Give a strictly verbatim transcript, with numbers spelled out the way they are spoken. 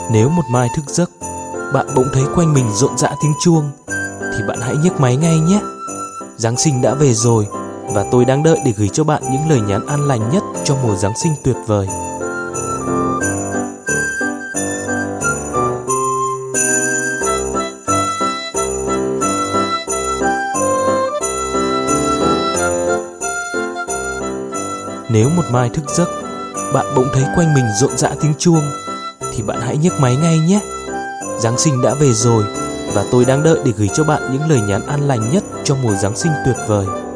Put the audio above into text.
Nếu một mai thức giấc, bạn bỗng thấy quanh mình rộn rã tiếng chuông, thì bạn hãy nhấc máy ngay nhé. Giáng sinh đã về rồi, và tôi đang đợi để gửi cho bạn những lời nhắn an lành nhất cho mùa Giáng sinh tuyệt vời. Nếu một mai thức giấc, bạn bỗng thấy quanh mình rộn rã tiếng chuông, thì bạn hãy nhấc máy ngay nhé. Giáng sinh đã về rồi, và tôi đang đợi để gửi cho bạn những lời nhắn an lành nhất cho mùa Giáng sinh tuyệt vời.